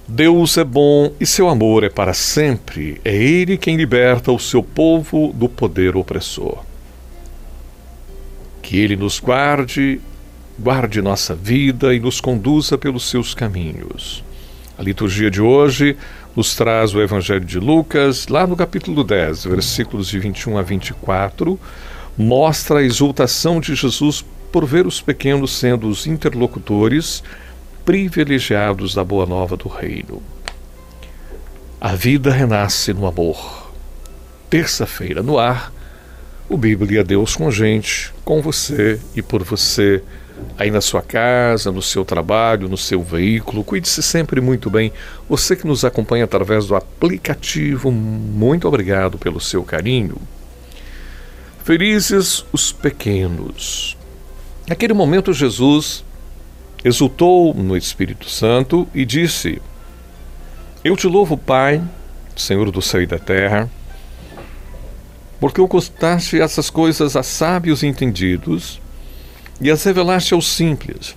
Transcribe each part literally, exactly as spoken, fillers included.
Deus é bom e seu amor é para sempre. É Ele quem liberta o seu povo do poder opressor. Que Ele nos guarde, guarde nossa vida e nos conduza pelos seus caminhos. A liturgia de hoje nos traz o Evangelho de Lucas, lá no capítulo dez, versículos de vinte e um a vinte e quatro, mostra a exultação de Jesus por ver os pequenos sendo os interlocutores privilegiados da boa nova do reino. A vida renasce no amor. Terça-feira no ar, o Bíblia Deus com gente, com você e por você, aí na sua casa, no seu trabalho, no seu veículo. Cuide-se sempre muito bem. Você que nos acompanha através do aplicativo, muito obrigado pelo seu carinho. Felizes os pequenos. Naquele momento, Jesus exultou no Espírito Santo e disse: Eu te louvo, Pai, Senhor do céu e da terra, porque ocultaste essas coisas a sábios e entendidos e as revelaste aos simples.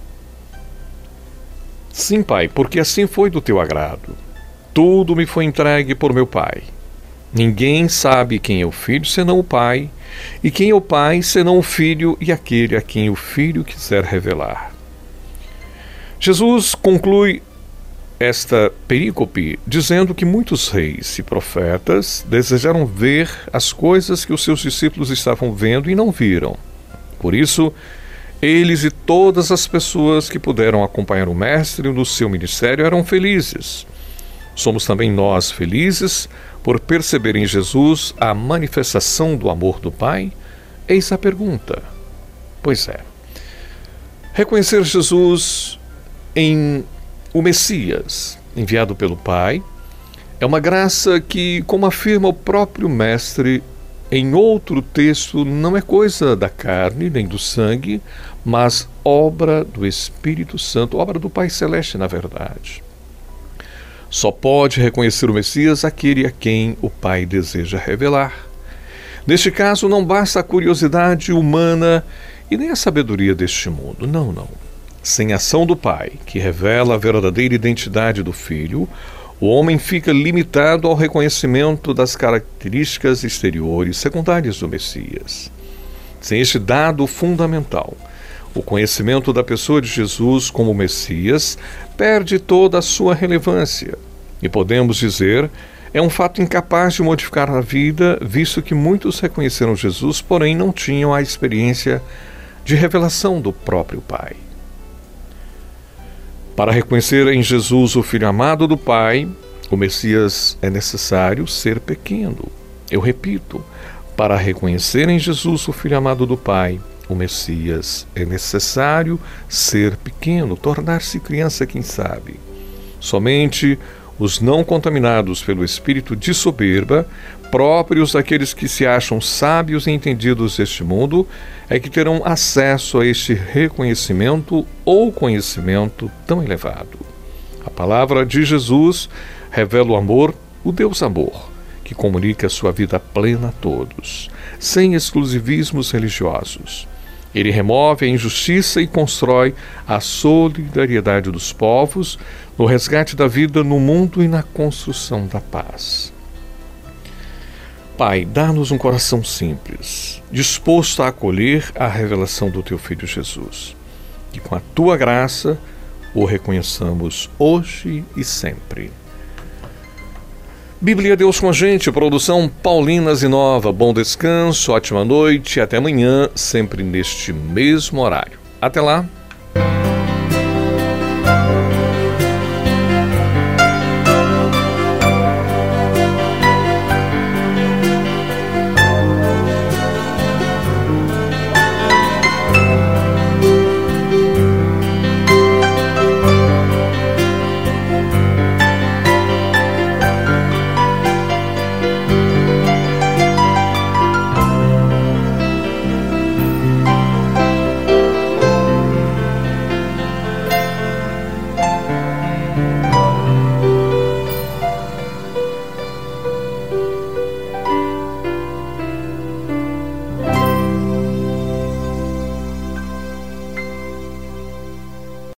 Sim, Pai, porque assim foi do teu agrado. Tudo me foi entregue por meu Pai. Ninguém sabe quem é o Filho senão o Pai, e quem é o Pai senão o Filho e aquele a quem o Filho quiser revelar. Jesus conclui esta perícope dizendo que muitos reis e profetas desejaram ver as coisas que os seus discípulos estavam vendo e não viram. Por isso, eles e todas as pessoas que puderam acompanhar o Mestre no seu ministério eram felizes. Somos também nós felizes por perceber em Jesus a manifestação do amor do Pai? Eis a pergunta. Pois é. Reconhecer Jesus em o Messias, enviado pelo Pai, é uma graça que, como afirma o próprio Mestre em outro texto, não é coisa da carne nem do sangue, mas obra do Espírito Santo, obra do Pai Celeste, na verdade. Só pode reconhecer o Messias aquele a quem o Pai deseja revelar. Neste caso, não basta a curiosidade humana e nem a sabedoria deste mundo. Não, não. Sem a ação do Pai, que revela a verdadeira identidade do Filho, o homem fica limitado ao reconhecimento das características exteriores secundárias do Messias. Sem este dado fundamental, o conhecimento da pessoa de Jesus como Messias perde toda a sua relevância. E podemos dizer, é um fato incapaz de modificar a vida, visto que muitos reconheceram Jesus, porém não tinham a experiência de revelação do próprio Pai. Para reconhecer em Jesus o Filho amado do Pai, o Messias, é necessário ser pequeno. Eu repito, para reconhecer em Jesus o Filho amado do Pai, o Messias, é necessário ser pequeno, tornar-se criança, quem sabe. Somente os não contaminados pelo espírito de soberba, próprios daqueles que se acham sábios e entendidos deste mundo, é que terão acesso a este reconhecimento ou conhecimento tão elevado. A palavra de Jesus revela o amor, o Deus amor, que comunica a sua vida plena a todos, sem exclusivismos religiosos. Ele remove a injustiça e constrói a solidariedade dos povos no resgate da vida no mundo e na construção da paz. Pai, dá-nos um coração simples, disposto a acolher a revelação do Teu Filho Jesus. Que com a Tua graça o reconheçamos hoje e sempre. Bíblia Deus com a gente, produção Paulina Zinova. Bom descanso, ótima noite e até amanhã, sempre neste mesmo horário. Até lá!